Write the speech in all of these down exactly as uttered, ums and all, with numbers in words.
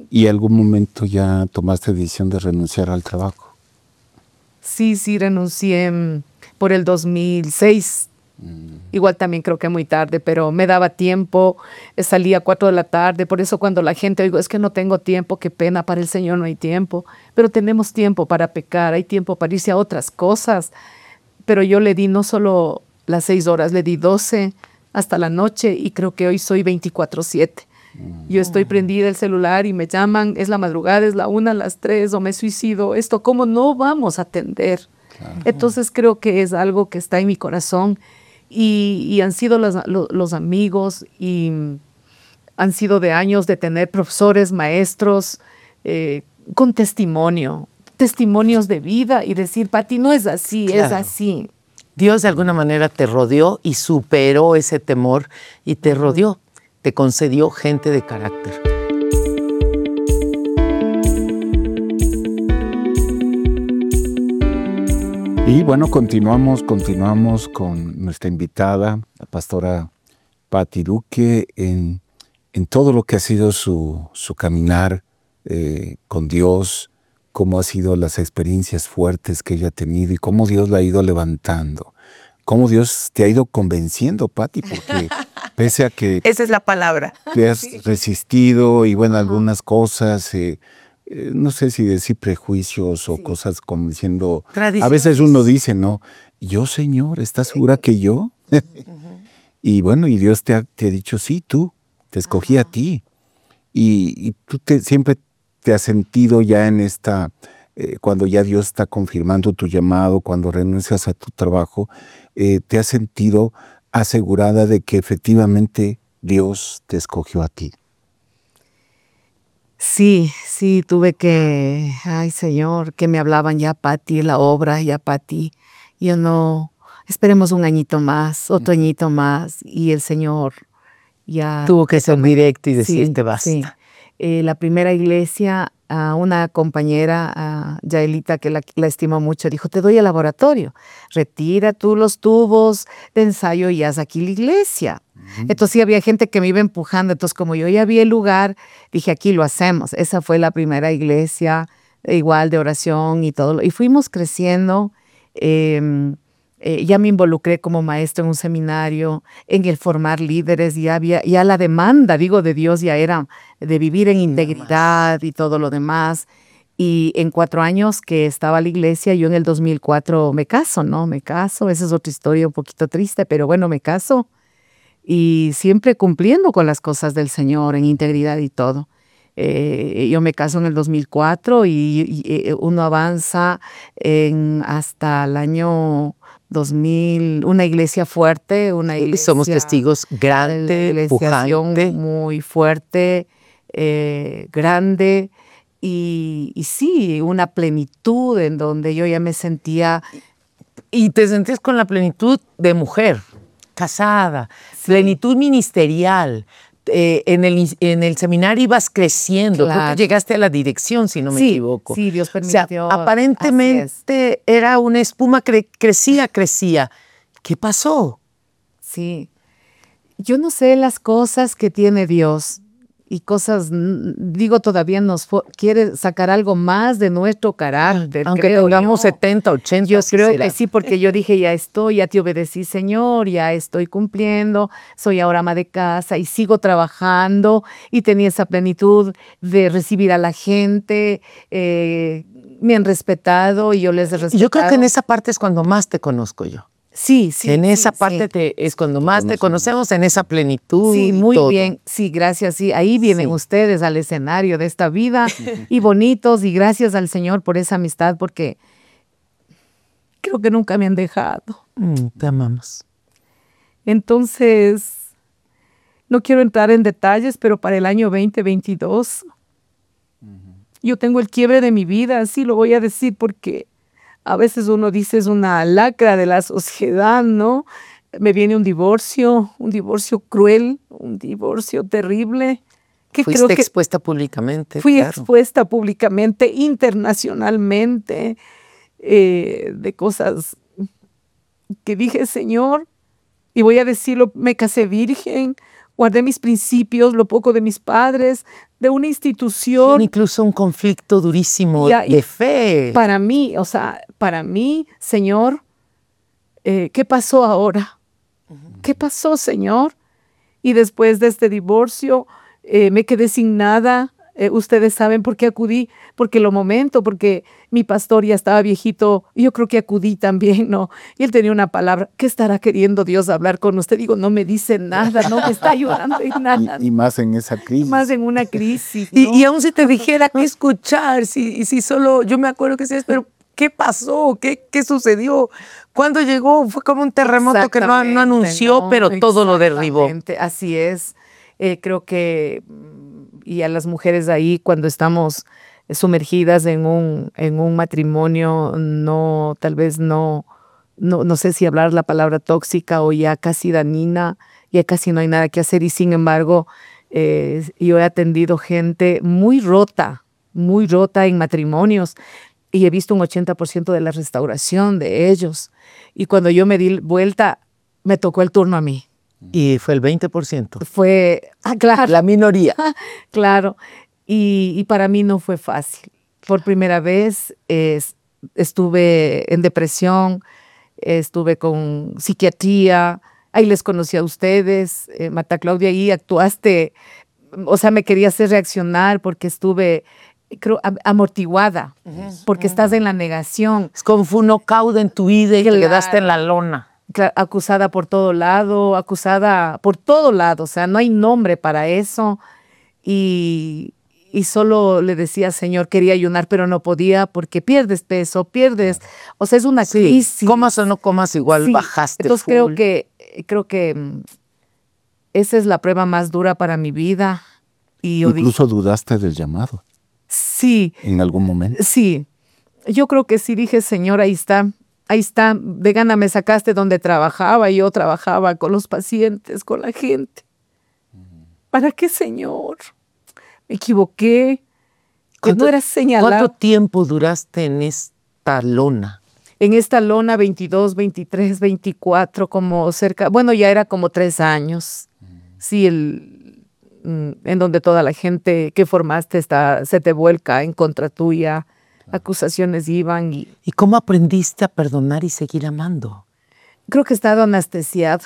¿Y algún momento ya tomaste decisión de renunciar al trabajo? Sí, sí, renuncié mm, por el dos mil seis. Mm. Igual también creo que muy tarde, pero me daba tiempo, eh, salía a cuatro de la tarde. Por eso cuando la gente digo, es que no tengo tiempo, qué pena, para el Señor no hay tiempo. Pero tenemos tiempo para pecar, hay tiempo para irse a otras cosas. Pero yo le di no solo las seis horas, le di doce hasta la noche y creo que hoy soy veinticuatro siete. Mm. Yo estoy prendida el celular y me llaman, es la madrugada, es la una, las tres, o me suicido, esto, ¿cómo no vamos a atender? Claro. Entonces creo que es algo que está en mi corazón y, y han sido los, los, los amigos y han sido de años de tener profesores, maestros eh, con testimonio, testimonios de vida y decir, Pati, no es así, claro. Es así. Dios de alguna manera te rodeó y superó ese temor y te rodeó, te concedió gente de carácter. Y bueno, continuamos, continuamos con nuestra invitada, la pastora Pati Duque, en, en todo lo que ha sido su, su caminar eh, con Dios, cómo han sido las experiencias fuertes que ella ha tenido y cómo Dios la ha ido levantando. Cómo Dios te ha ido convenciendo, Pati, porque pese a que... Esa es la palabra. Te has sí. resistido y bueno, algunas cosas... Eh, Eh, no sé si decir prejuicios o sí. cosas como diciendo, a veces uno dice, ¿no? Yo, Señor, ¿estás segura que yo? Uh-huh. Y bueno, y Dios te ha, te ha dicho, sí, tú, te escogí uh-huh. a ti. Y, y tú te, siempre te has sentido ya en esta, eh, cuando ya Dios está confirmando tu llamado, cuando renuncias a tu trabajo, eh, te has sentido asegurada de que efectivamente Dios te escogió a ti. Sí, sí, tuve que, ay Señor, que me hablaban ya Pati, la obra, ya Pati. Yo no, esperemos un añito más, otro mm. añito más. Y el Señor ya... Tuvo que ser directo y decirte sí, basta. Sí. Eh, la primera iglesia, uh, una compañera, uh, Yaelita, que la, la estimó mucho, dijo, te doy el laboratorio, retira tú los tubos de ensayo y haz aquí la iglesia. Uh-huh. Entonces sí había gente que me iba empujando, entonces como yo ya vi el lugar, dije, aquí lo hacemos. Esa fue la primera iglesia, igual de oración y todo. Y fuimos creciendo. Eh, Eh, ya me involucré como maestro en un seminario, en el formar líderes, ya había, ya la demanda, digo, de Dios ya era de vivir en integridad y todo lo demás. Y en cuatro años que estaba la iglesia, yo en el dos mil cuatro me caso, ¿no? Me caso, esa es otra historia un poquito triste, pero bueno, me caso. Y siempre cumpliendo con las cosas del Señor, en integridad y todo. Eh, yo me caso en el dos mil cuatro y, y uno avanza en, hasta el año dos mil, una iglesia fuerte, una iglesia... Somos testigos grande, pujante. Muy fuerte, eh, grande y, y sí, una plenitud en donde yo ya me sentía... Y te sentías con la plenitud de mujer, casada, sí. Plenitud ministerial. Eh, en, el, en el seminario ibas creciendo, claro. Creo que llegaste a la dirección, si no me sí, equivoco. Sí, Dios permitió. O sea, aparentemente era una espuma que crecía, crecía. ¿Qué pasó? Sí, yo no sé las cosas que tiene Dios y cosas, digo, todavía nos quiere sacar algo más de nuestro carácter. Aunque creo tengamos yo. setenta, ochenta. Yo creo será. que sí, porque yo dije, ya estoy, ya te obedecí, Señor, ya estoy cumpliendo, soy ahora ama de casa y sigo trabajando y tenía esa plenitud de recibir a la gente, eh, me han respetado y yo les he respetado. Yo creo que en esa parte es cuando más te conozco yo. Sí, sí. En esa sí, parte sí. Te, es cuando más te conocemos, en esa plenitud. Sí, muy todo. bien. Sí, gracias. Sí, ahí vienen sí. ustedes al escenario de esta vida y bonitos y gracias al Señor por esa amistad porque creo que nunca me han dejado. Mm, te amamos. Entonces, no quiero entrar en detalles, pero para el año veinte veintidós uh-huh. yo tengo el quiebre de mi vida, así lo voy a decir porque a veces uno dice es una lacra de la sociedad, ¿no? Me viene un divorcio, un divorcio cruel, un divorcio terrible. Que Fuiste creo que expuesta públicamente. Fui claro. expuesta públicamente, internacionalmente, eh, de cosas que dije, Señor, y voy a decirlo, me casé virgen, guardé mis principios, lo poco de mis padres, de una institución. Incluso un conflicto durísimo Ya, de fe. Para mí, o sea, para mí, Señor, eh, ¿qué pasó ahora? ¿Qué pasó, Señor? Y después de este divorcio, eh, me quedé sin nada. Eh, ustedes saben por qué acudí, porque lo momento, porque mi pastor ya estaba viejito, y yo creo que acudí también, ¿no? Y él tenía una palabra, ¿qué estará queriendo Dios hablar con usted? Digo, no me dice nada, no me está ayudando en nada. Y, y más en esa crisis. Más en una crisis, ¿no? Y, y aún si te dijera qué escuchar, si, si solo, yo me acuerdo que decías, pero ¿qué pasó? ¿Qué, qué sucedió? ¿Cuándo llegó? Fue como un terremoto que no, no anunció, no, pero todo lo derribó. Así es. Eh, creo que, y a las mujeres ahí, cuando estamos sumergidas en un, en un matrimonio, no, tal vez no, no, no sé si hablar la palabra tóxica o ya casi dañina, ya casi no hay nada que hacer, y sin embargo, eh, yo he atendido gente muy rota, muy rota en matrimonios, y he visto un ochenta por ciento de la restauración de ellos. Y cuando yo me di vuelta, me tocó el turno a mí. Y fue el veinte por ciento. Fue, ah, claro. La minoría. Claro. Y, y para mí no fue fácil. Por primera vez eh, estuve en depresión, estuve con psiquiatría, ahí les conocí a ustedes, eh, Marta Claudia, ahí actuaste, o sea, me quería hacer reaccionar porque estuve, creo, amortiguada, uh-huh. porque uh-huh. estás en la negación. Es como fue un knockout en tu vida y claro. te quedaste en la lona. Acusada por todo lado, acusada por todo lado, o sea, no hay nombre para eso. Y, y solo le decía, Señor, quería ayunar, pero no podía porque pierdes peso, pierdes, o sea, es una sí, crisis. Comas o no comas, igual sí. bajaste Entonces full. creo que, creo que esa es la prueba más dura para mi vida. Y yo Incluso dije, dudaste del llamado. Sí. ¿En algún momento? Sí. Yo creo que sí dije, Señor, ahí está. Ahí está, de gana me sacaste donde trabajaba, y yo trabajaba con los pacientes, con la gente. ¿Para qué, Señor? Me equivoqué, que no era señalado. ¿Cuánto tiempo duraste en esta lona? En esta lona, veintidós, veintitrés, veinticuatro, como cerca, bueno, ya era como tres años. Mm. Sí, el, en donde toda la gente que formaste está, se te vuelca en contra tuya. Acusaciones iban. Y, ¿Y cómo aprendiste a perdonar y seguir amando? Creo que he estado anestesiada.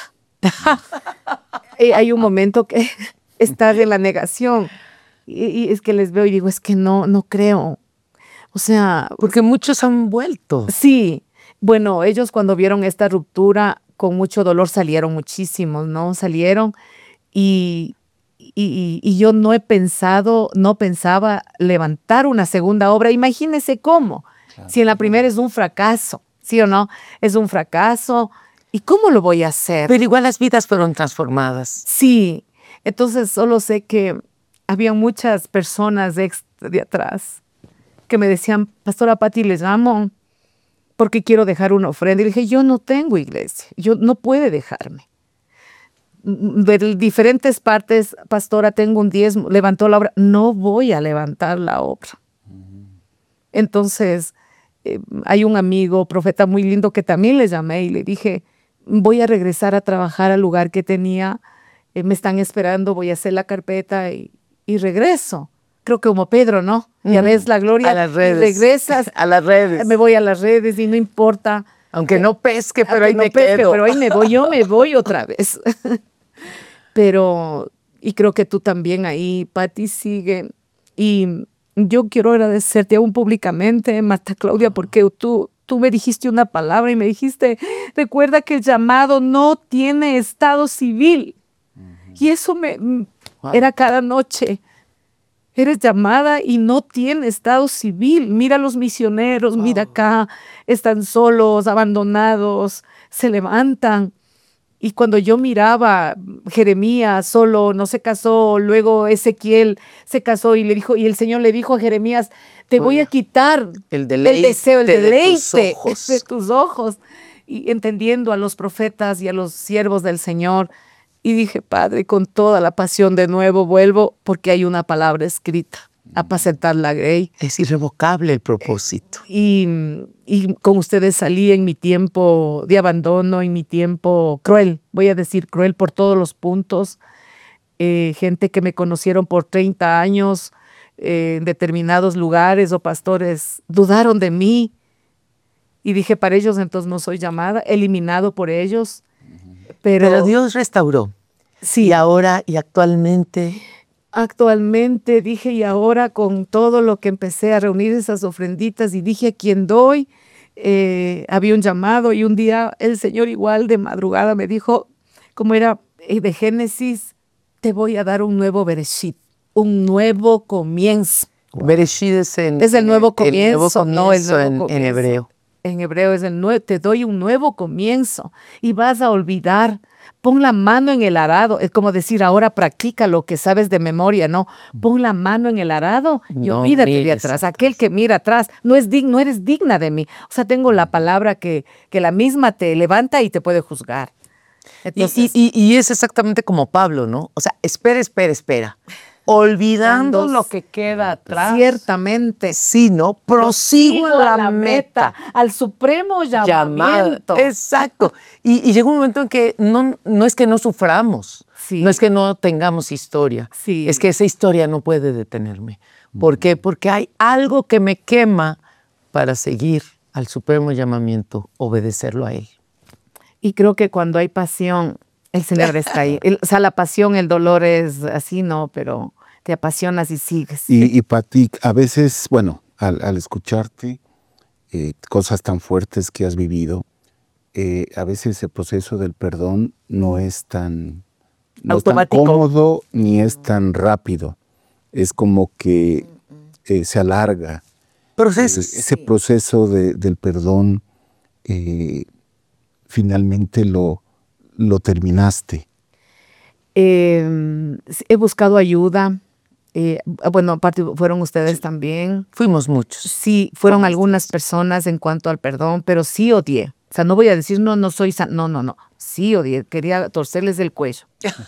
Hay un momento que estás en la negación. Y, y es que les veo y digo, es que no, no creo. O sea... Porque muchos han vuelto. Sí. Bueno, ellos cuando vieron esta ruptura, con mucho dolor salieron muchísimos, ¿no? Salieron y... Y, y, y yo no he pensado, no pensaba levantar una segunda obra. Imagínese cómo, claro. Si en la primera es un fracaso, ¿sí o no? Es un fracaso. ¿Y cómo lo voy a hacer? Pero igual las vidas fueron transformadas. Sí. Entonces solo sé que había muchas personas de, de atrás que me decían, Pastora Patti, les amo porque quiero dejar una ofrenda. Y dije, yo no tengo iglesia, yo no puede dejarme. De diferentes partes, pastora, tengo un diezmo, levantó la obra, no voy a levantar la obra. Uh-huh. Entonces, eh, hay un amigo, profeta muy lindo, que también le llamé y le dije, voy a regresar a trabajar al lugar que tenía, eh, me están esperando, voy a hacer la carpeta y, y regreso. Creo que como Pedro, ¿no? Uh-huh. Ya ves la gloria, a las redes. Regresas, a las redes. Me voy a las redes y no importa. Aunque no pesque, pero ahí no me pesque, quedo. Pero ahí me voy, yo me voy otra vez. Pero, y creo que tú también ahí, Patti, sigue. Y yo quiero agradecerte aún públicamente, Marta Claudia, porque tú, tú me dijiste una palabra y me dijiste, recuerda que el llamado no tiene estado civil. Uh-huh. Y eso me wow. era cada noche. Eres llamada y no tiene estado civil. Mira a los misioneros, wow. mira acá, están solos, abandonados, se levantan. Y cuando yo miraba Jeremías solo, no se casó, luego Ezequiel se casó y le dijo, y el Señor le dijo a Jeremías, te voy a quitar el, deleite el deseo, el deleite de tus ojos. de tus ojos. Y entendiendo a los profetas y a los siervos del Señor. Y dije, Padre, con toda la pasión de nuevo vuelvo, porque hay una palabra escrita, apacentar la grey. Es irrevocable el propósito. Y, y con ustedes salí en mi tiempo de abandono, en mi tiempo cruel, voy a decir cruel por todos los puntos. eh, gente que me conocieron por treinta años eh, en determinados lugares o pastores dudaron de mí. Y dije, para ellos entonces no soy llamada, eliminado por ellos. Pero, pero Dios restauró. Sí. Y ahora y actualmente... Actualmente dije, y ahora con todo lo que empecé a reunir esas ofrenditas y dije a quién doy, eh, había un llamado y un día el Señor igual de madrugada me dijo, como era de Génesis, te voy a dar un nuevo Bereshit, un nuevo comienzo. Wow. Bereshit es, en, es el nuevo comienzo, el nuevo comienzo no el nuevo en, comienzo. En hebreo. En hebreo es el nuevo, te doy un nuevo comienzo y vas a olvidar. Pon la mano en el arado, es como decir, ahora practica lo que sabes de memoria, ¿no? Pon la mano en el arado y no olvídate de atrás. Aquel que mira atrás no es digno, no eres digna de mí. O sea, tengo la palabra que, que la misma te levanta y te puede juzgar. Entonces, y, y, y es exactamente como Pablo, ¿no? O sea, espera, espera, espera. Olvidando lo que queda atrás. Ciertamente. Sí, ¿no? Prosigo a la, la meta, meta. Al supremo llamamiento. Exacto. Y, y llega un momento en que no, no es que no suframos, sí. no es que no tengamos historia, sí. es que esa historia no puede detenerme. ¿Por qué? Porque hay algo que me quema para seguir al supremo llamamiento, obedecerlo a Él. Y creo que cuando hay pasión, el Señor está ahí. El, o sea, la pasión, el dolor es así, no, pero te apasionas y sigues. Y, y para ti, a veces, bueno, al, al escucharte, eh, cosas tan fuertes que has vivido, eh, a veces el proceso del perdón no es tan, no es tan cómodo ni es tan rápido. Es como que eh, se alarga. Proceso, eh, ese sí. proceso de, del perdón, eh, finalmente lo... lo terminaste. Eh, he buscado ayuda. Eh, bueno, aparte fueron ustedes sí. también. Fuimos muchos. Sí, fueron algunas personas en cuanto al perdón, pero sí odié. O sea, no voy a decir, no, no soy san... No, no, no. Sí odié. Quería torcerles el cuello.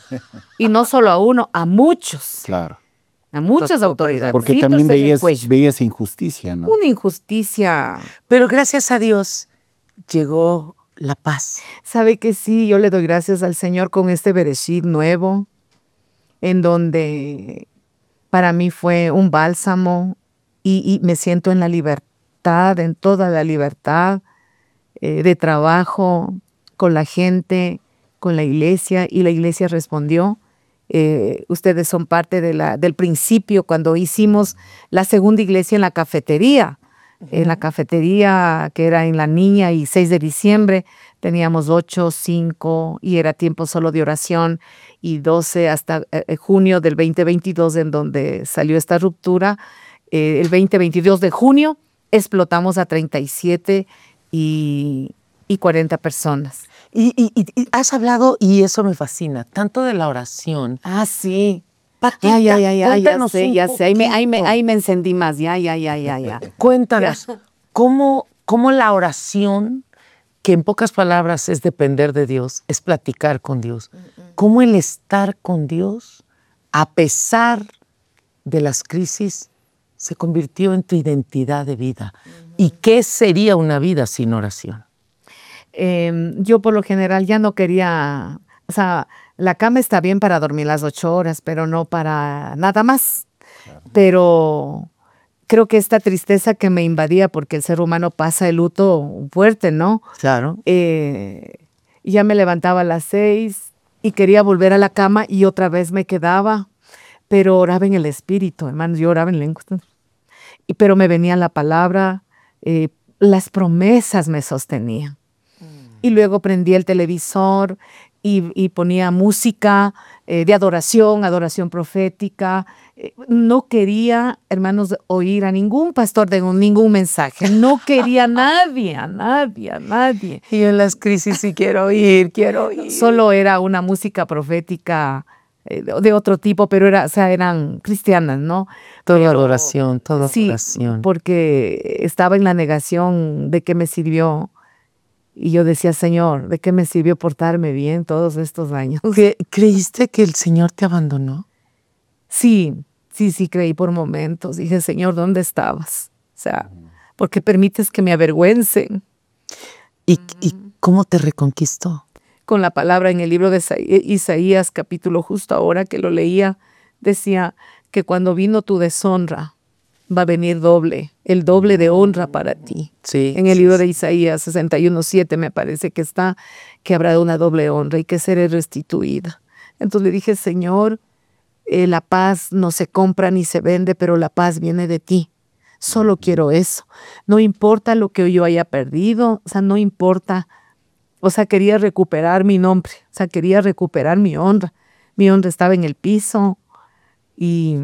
Y no solo a uno, a muchos. Claro. A muchas autoridades. Porque sí, también veías, veías injusticia, ¿no? Una injusticia. Pero gracias a Dios llegó la paz. Sabe que sí, yo le doy gracias al Señor con este Bereshit nuevo, en donde para mí fue un bálsamo y, y me siento en la libertad, en toda la libertad eh, de trabajo con la gente, con la iglesia, y la iglesia respondió. Eh, ustedes son parte de la, del principio cuando hicimos la segunda iglesia en la cafetería. En la cafetería que era en La Niña y seis de diciembre, teníamos ocho, cinco y era tiempo solo de oración y doce hasta eh, junio del veinte veintidós en donde salió esta ruptura. Eh, el veinte veintidós de junio explotamos a treinta y siete y, y cuarenta personas. Y, y, y has hablado, y eso me fascina, tanto de la oración. Ah, sí. Patita, ya, ya, ya, ya sé, ya sé. Ahí me, ahí, me, ahí me encendí más. Ya, ya, ya, ya, ya. Cuéntanos, ¿cómo, cómo la oración, que en pocas palabras es depender de Dios, es platicar con Dios, cómo el estar con Dios, a pesar de las crisis, se convirtió en tu identidad de vida? ¿Y qué sería una vida sin oración? Eh, yo por lo general ya no quería, o sea, la cama está bien para dormir las ocho horas, pero no para nada más. Claro. Pero creo que esta tristeza que me invadía, porque el ser humano pasa el luto fuerte, ¿no? Claro. Eh, ya me levantaba a las seis y quería volver a la cama y otra vez me quedaba, pero oraba en el espíritu, hermanos, yo oraba en lengua. Y, pero me venía la palabra, eh, las promesas me sostenían. Mm. Y luego prendía el televisor y, y ponía música eh, de adoración, adoración profética. Eh, no quería, hermanos, oír a ningún pastor de un, ningún mensaje. No quería a nadie, a nadie, a nadie. Y en las crisis sí quiero oír, quiero oír. Solo era una música profética eh, de, de otro tipo, pero era, o sea, eran cristianas, ¿no? Toda pero, adoración, toda sí, adoración. Porque estaba en la negación de qué me sirvió. Y yo decía, Señor, ¿de qué me sirvió portarme bien todos estos años? ¿Creíste que el Señor te abandonó? Sí, sí, sí, creí por momentos. Dije, Señor, ¿dónde estabas? O sea, ¿por qué permites que me avergüencen? ¿Y, y cómo te reconquistó? con la palabra en el libro de Isaías, capítulo justo ahora que lo leía, decía que cuando vino tu deshonra, va a venir doble, el doble de honra para ti. Sí, en el sí, libro sí. de Isaías sesenta y uno siete me parece que está, que habrá una doble honra y que seré restituida. Entonces le dije, Señor, eh, la paz no se compra ni se vende, pero la paz viene de ti. Solo quiero eso. No importa lo que yo haya perdido, o sea, no importa. O sea, quería recuperar mi nombre, o sea, quería recuperar mi honra. Mi honra estaba en el piso y...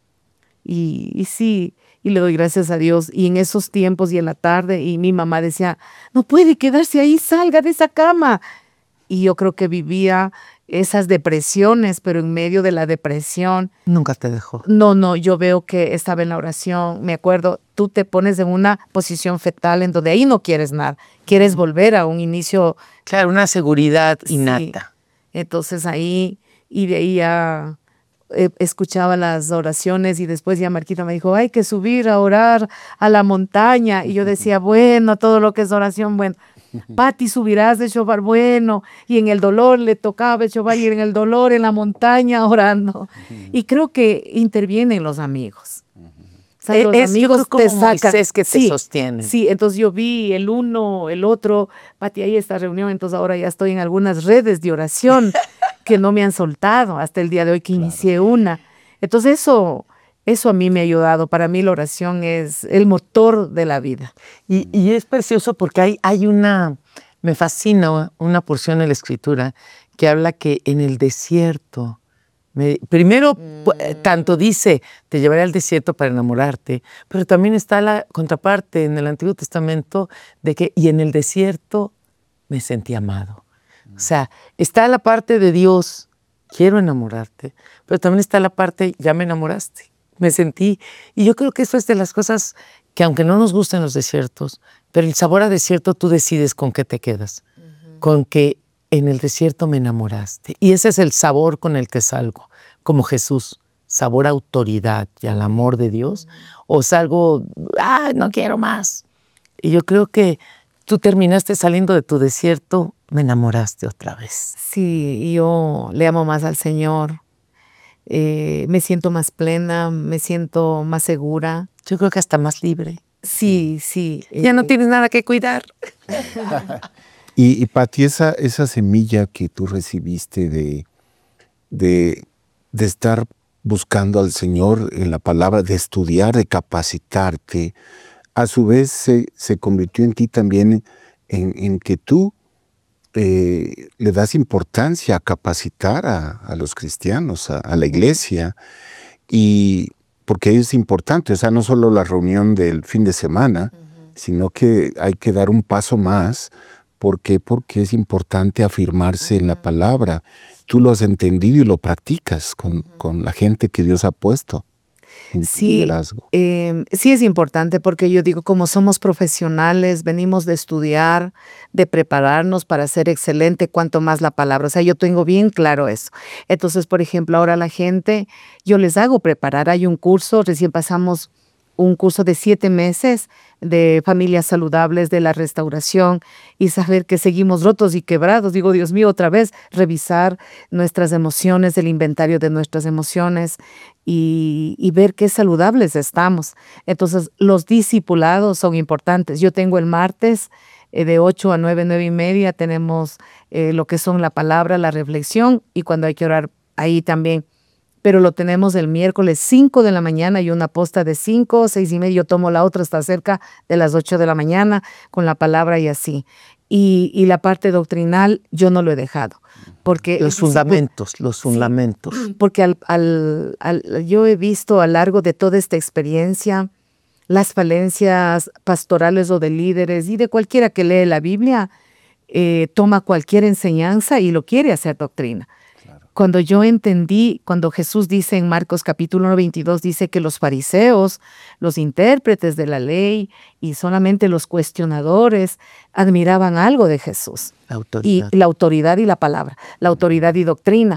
Y, y sí, y le doy gracias a Dios. Y en esos tiempos y en la tarde, y mi mamá decía, no puede quedarse ahí, salga de esa cama. Y yo creo que vivía esas depresiones, pero en medio de la depresión. Nunca te dejó. No, no, yo veo que estaba en la oración. Me acuerdo, tú te pones en una posición fetal en donde ahí no quieres nada. Quieres volver a un inicio. Claro, una seguridad Sí. innata. Entonces ahí, y veía... Eh, escuchaba las oraciones y después ya Marquita me dijo, hay que subir a orar a la montaña. Y yo decía, bueno, todo lo que es oración, bueno. Pati, subirás de Chobar, bueno. Y en el dolor le tocaba a Chobar ir en el dolor en la montaña orando. Y creo que intervienen los amigos. O sea, los es, amigos yo creo te como sacan. Moisés que te sí, sostienen. Sí, entonces yo vi el uno, el otro. Pati, ahí esta reunión, entonces ahora ya estoy en algunas redes de oración que no me han soltado hasta el día de hoy que claro. Inicié una. Entonces eso, eso a mí me ha ayudado. Para mí la oración es el motor de la vida. Y, y es precioso porque hay, hay una, me fascina una porción de la Escritura que habla que en el desierto, me, primero mm. tanto dice, te llevaré al desierto para enamorarte, pero también está la contraparte en el Antiguo Testamento de que, y en el desierto me sentí amado. O sea, está la parte de Dios, quiero enamorarte, pero también está la parte, ya me enamoraste, me sentí. Y yo creo que eso es de las cosas que aunque no nos gusten los desiertos, pero el sabor a desierto tú decides con qué te quedas, uh-huh. con que en el desierto me enamoraste. Y ese es el sabor con el que salgo, como Jesús, sabor a autoridad y al amor de Dios, uh-huh. o salgo, ah, no quiero más. Y yo creo que tú terminaste saliendo de tu desierto, me enamoraste otra vez. Sí, yo le amo más al Señor. Eh, me siento más plena, me siento más segura. Yo creo que hasta más libre. Sí, sí. Ya eh, no tienes nada que cuidar. y, y Pati, esa, esa semilla que tú recibiste de, de, de estar buscando al Señor en la palabra, de estudiar, de capacitarte, a su vez se, se convirtió en ti también en, en que tú eh, le das importancia a capacitar a, a los cristianos, a, a la iglesia, y porque es importante, o sea, no solo la reunión del fin de semana, uh-huh. sino que hay que dar un paso más. ¿Por qué? Porque es importante afirmarse uh-huh. en la palabra. Tú lo has entendido y lo practicas con, uh-huh. con la gente que Dios ha puesto. Sí, eh, sí es importante porque yo digo, como somos profesionales, venimos de estudiar, de prepararnos para ser excelente, cuanto más la palabra. O sea, yo tengo bien claro eso. Entonces, por ejemplo, ahora la gente, yo les hago preparar. Hay un curso, recién pasamos un curso de siete meses de familias saludables, de la restauración, y saber que seguimos rotos y quebrados. Digo, Dios mío, otra vez, revisar nuestras emociones, el inventario de nuestras emociones y, y ver qué saludables estamos. Entonces, los discipulados son importantes. Yo tengo el martes eh, de ocho a nueve, nueve y media, tenemos eh, lo que son la palabra, la reflexión, y cuando hay que orar, ahí también. Pero lo tenemos el miércoles cinco de la mañana y una posta de cinco, seis y media. Yo tomo la otra hasta cerca de las ocho de la mañana con la palabra y así. Y, y la parte doctrinal yo no lo he dejado. Porque los fundamentos, sí, los fundamentos. Porque al, al, al, yo he visto a lo largo de toda esta experiencia las falencias pastorales o de líderes y de cualquiera que lee la Biblia, eh, toma cualquier enseñanza y lo quiere hacer doctrina. Cuando yo entendí, cuando Jesús dice en Marcos capítulo veintidós, dice que los fariseos, los intérpretes de la ley y solamente los cuestionadores admiraban algo de Jesús. La autoridad. Y la autoridad y la palabra, la autoridad y doctrina.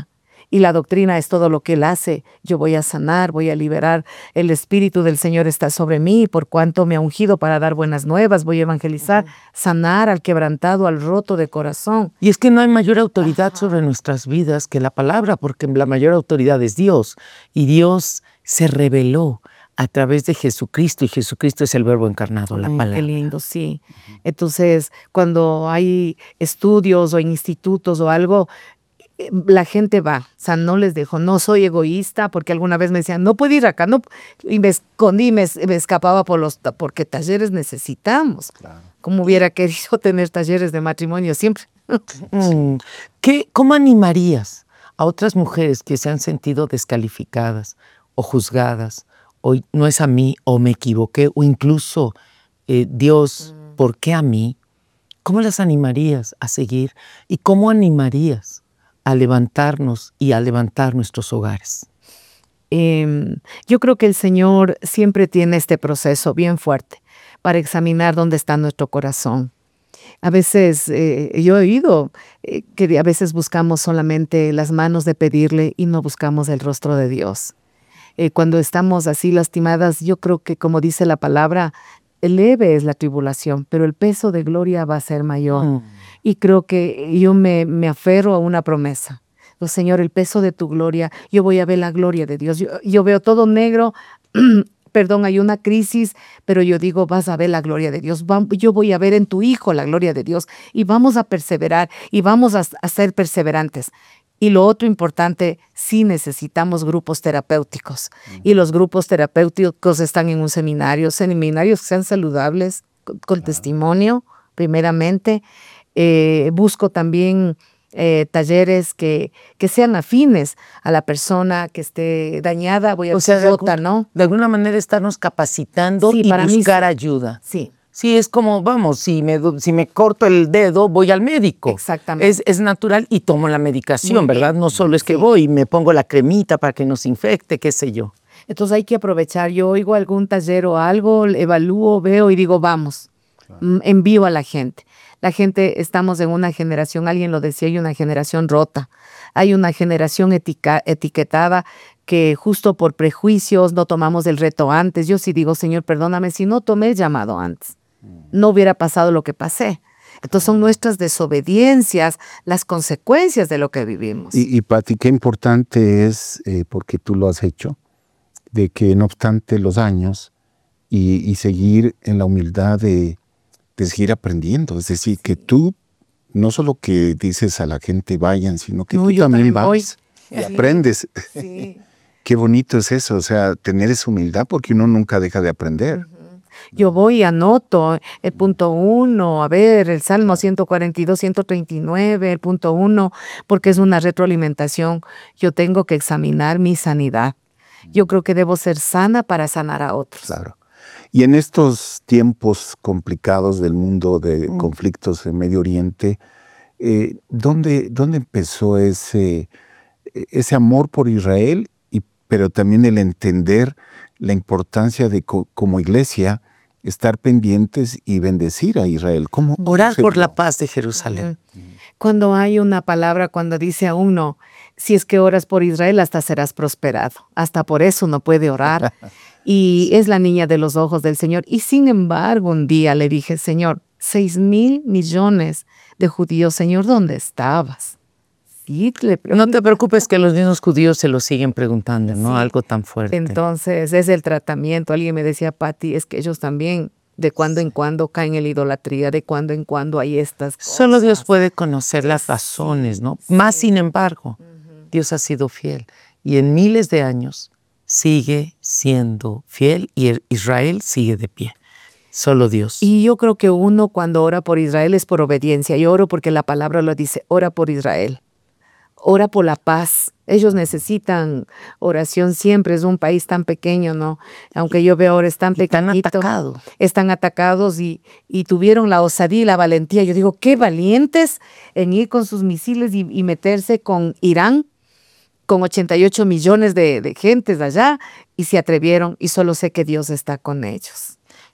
y la doctrina es todo lo que Él hace. Yo voy a sanar, voy a liberar. El Espíritu del Señor está sobre mí, por cuanto me ha ungido para dar buenas nuevas. Voy a evangelizar, sanar al quebrantado, al roto de corazón. Y es que no hay mayor autoridad Ajá. sobre nuestras vidas que la palabra, porque la mayor autoridad es Dios. Y Dios se reveló a través de Jesucristo, y Jesucristo es el verbo encarnado, la Ay, palabra. Qué lindo, sí. Entonces, cuando hay estudios o institutos o algo, la gente va, o sea, no les dejo, no soy egoísta, porque alguna vez me decían, no puedo ir acá, no, y me escondí, me, me escapaba por los, porque talleres necesitamos. Claro. Como hubiera querido tener talleres de matrimonio siempre. Mm. ¿Qué, ¿Cómo animarías a otras mujeres que se han sentido descalificadas o juzgadas, o no es a mí, o me equivoqué, o incluso, eh, Dios, mm. ¿por qué a mí? ¿Cómo las animarías a seguir? ¿Y cómo animarías a levantarnos y a levantar nuestros hogares? Eh, yo creo que el Señor siempre tiene este proceso bien fuerte para examinar dónde está nuestro corazón. A veces, eh, yo he oído eh, que a veces buscamos solamente las manos de pedirle y no buscamos el rostro de Dios. Eh, cuando estamos así lastimadas, yo creo que, como dice la palabra, leve es la tribulación, pero el peso de gloria va a ser mayor. Mm. Y creo que yo me, me aferro a una promesa. Oh, Señor, el peso de tu gloria, yo voy a ver la gloria de Dios. Yo, yo veo todo negro, perdón, hay una crisis, pero yo digo, vas a ver la gloria de Dios. Yo voy a ver en tu Hijo la gloria de Dios y vamos a perseverar y vamos a, a ser perseverantes. Y lo otro importante, sí necesitamos grupos terapéuticos. Uh-huh. Y los grupos terapéuticos están en un seminario, seminarios que sean saludables, con, con uh-huh. testimonio, primeramente. Eh, busco también eh, talleres que, que sean afines a la persona que esté dañada. Voy a o sea, rota, de, ¿no? De alguna manera estarnos capacitando sí, y para buscar mí, ayuda. Sí. Sí, es como, vamos, si me, si me corto el dedo, voy al médico. Exactamente. Es, es natural y tomo la medicación, ¿verdad? No solo es que sí. voy y me pongo la cremita para que no se infecte, qué sé yo. Entonces hay que aprovechar. Yo oigo algún taller o algo, evalúo, veo y digo, vamos, claro. envío a la gente. La gente, estamos en una generación, alguien lo decía, hay una generación rota. Hay una generación etica, etiquetada que justo por prejuicios no tomamos el reto antes. Yo sí digo, Señor, perdóname, si no tomé el llamado antes, no hubiera pasado lo que pasé. Entonces son nuestras desobediencias las consecuencias de lo que vivimos. Y, y Pati, qué importante es, eh, porque tú lo has hecho, de que no obstante los años y, y seguir en la humildad de, de seguir aprendiendo. Es decir, sí. que tú no solo que dices a la gente vayan, sino que no, tú también vas voy. y sí. aprendes. Sí. Qué bonito es eso, o sea, tener esa humildad porque uno nunca deja de aprender. Uh-huh. Yo voy y anoto el punto uno, a ver, el Salmo ciento cuarenta y dos, ciento treinta y nueve, el punto uno, porque es una retroalimentación. Yo tengo que examinar mi sanidad. Yo creo que debo ser sana para sanar a otros. Claro. Y en estos tiempos complicados del mundo de mm. conflictos en Medio Oriente, eh, ¿dónde, ¿dónde empezó ese, ese amor por Israel, y, pero también el entender la importancia de co- como iglesia estar pendientes y bendecir a Israel? ¿Cómo orar por la paz de Jerusalén? Cuando hay una palabra, cuando dice a uno, si es que oras por Israel, hasta serás prosperado. Hasta por eso uno puede orar. Y es la niña de los ojos del Señor. Y sin embargo, un día le dije, Señor, seis mil millones de judíos, Señor, ¿dónde estabas? Sí, le no te preocupes que los mismos judíos se lo siguen preguntando, ¿no? Sí. Algo tan fuerte. Entonces, es el tratamiento. Alguien me decía, Pati, es que ellos también de cuando en cuando caen en la idolatría, de cuando en cuando hay estas cosas. Solo Dios puede conocer las razones, ¿no? Sí. Más sin embargo, uh-huh. Dios ha sido fiel. Y en miles de años sigue siendo fiel y Israel sigue de pie. Solo Dios. Y yo creo que uno cuando ora por Israel es por obediencia. Yo oro porque la palabra lo dice, ora por Israel. Ora por la paz. Ellos necesitan oración siempre. Es un país tan pequeño, ¿no? Aunque yo veo ahora es tan pequeñito. Están atacados. Están atacados y, y tuvieron la osadía y la valentía. Yo digo, qué valientes en ir con sus misiles y, y meterse con Irán, con ochenta y ocho millones de, de gentes allá, y se atrevieron, y solo sé que Dios está con ellos.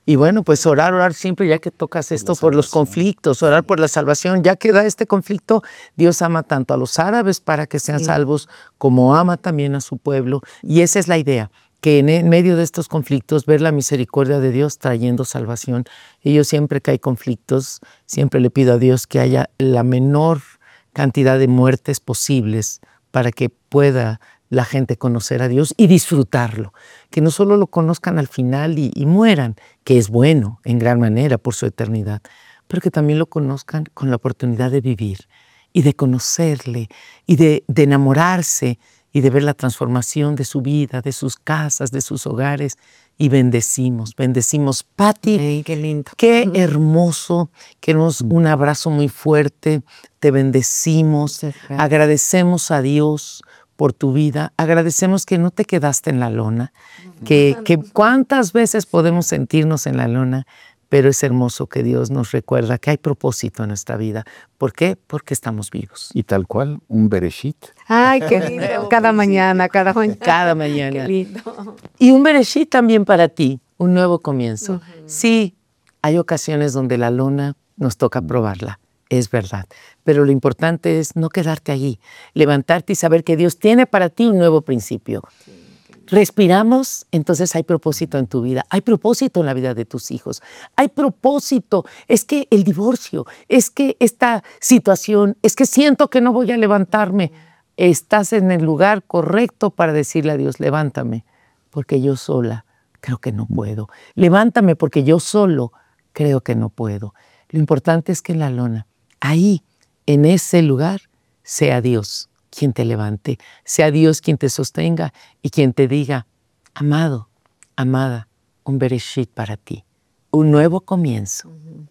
Y bueno, pues orar, orar siempre, ya que tocas esto, por, por los conflictos, orar por la salvación. Ya que da este conflicto, Dios ama tanto a los árabes para que sean sí. salvos, como ama también a su pueblo. Y esa es la idea, que en medio de estos conflictos, ver la misericordia de Dios trayendo salvación. Y yo siempre que hay conflictos, siempre le pido a Dios que haya la menor cantidad de muertes posibles para que pueda la gente conocer a Dios y disfrutarlo. Que no solo lo conozcan al final y, y mueran, que es bueno en gran manera por su eternidad, pero que también lo conozcan con la oportunidad de vivir y de conocerle y de, de enamorarse y de ver la transformación de su vida, de sus casas, de sus hogares. Y bendecimos, bendecimos. Patti, hey, qué lindo. Qué hermoso. Queremos un abrazo muy fuerte. Te bendecimos. Agradecemos a Dios por tu vida. Agradecemos que no te quedaste en la lona. Que, que cuántas veces podemos sentirnos en la lona, pero es hermoso que Dios nos recuerda que hay propósito en nuestra vida. ¿Por qué? Porque estamos vivos. Y tal cual, un bereshit. Ay, qué lindo. Cada mañana, cada mañana. Cada mañana. Qué lindo. Y un bereshit también para ti, un nuevo comienzo. Uh-huh. Sí, hay ocasiones donde la lona nos toca probarla, es verdad. Pero lo importante es no quedarte allí, levantarte y saber que Dios tiene para ti un nuevo principio. Sí. Respiramos, entonces hay propósito en tu vida, hay propósito en la vida de tus hijos, hay propósito, es que el divorcio, es que esta situación, es que siento que no voy a levantarme. Estás en el lugar correcto para decirle a Dios, levántame, porque yo sola creo que no puedo. Levántame porque yo solo creo que no puedo. Lo importante es que en la lona, ahí, en ese lugar, sea Dios quien te levante, sea Dios quien te sostenga y quien te diga, amado, amada, un bereshit para ti, un nuevo comienzo.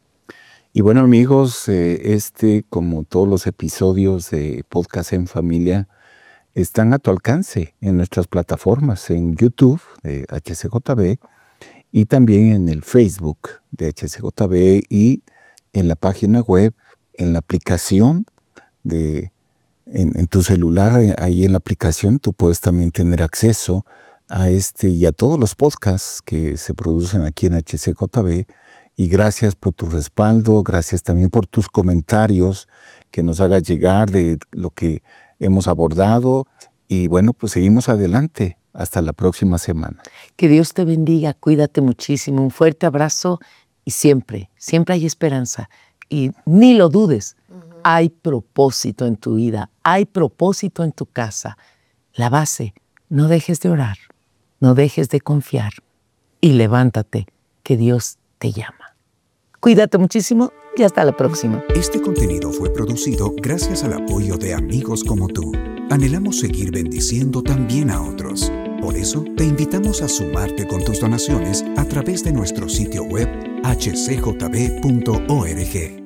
Y bueno, amigos, este, como todos los episodios de Podcast en Familia, están a tu alcance en nuestras plataformas, en YouTube de H C J B y también en el Facebook de H C J B y en la página web, en la aplicación de En, en tu celular, ahí en la aplicación, tú puedes también tener acceso a este y a todos los podcasts que se producen aquí en H C J B. Y gracias por tu respaldo, gracias también por tus comentarios que nos hagas llegar de lo que hemos abordado. Y bueno, pues seguimos adelante. Hasta la próxima semana. Que Dios te bendiga, cuídate muchísimo. Un fuerte abrazo y siempre, siempre hay esperanza. Y ni lo dudes. Hay propósito en tu vida, hay propósito en tu casa. La base, no dejes de orar, no dejes de confiar y levántate, que Dios te llama. Cuídate muchísimo y hasta la próxima. Este contenido fue producido gracias al apoyo de amigos como tú. Anhelamos seguir bendiciendo también a otros. Por eso, te invitamos a sumarte con tus donaciones a través de nuestro sitio web h c j b punto org.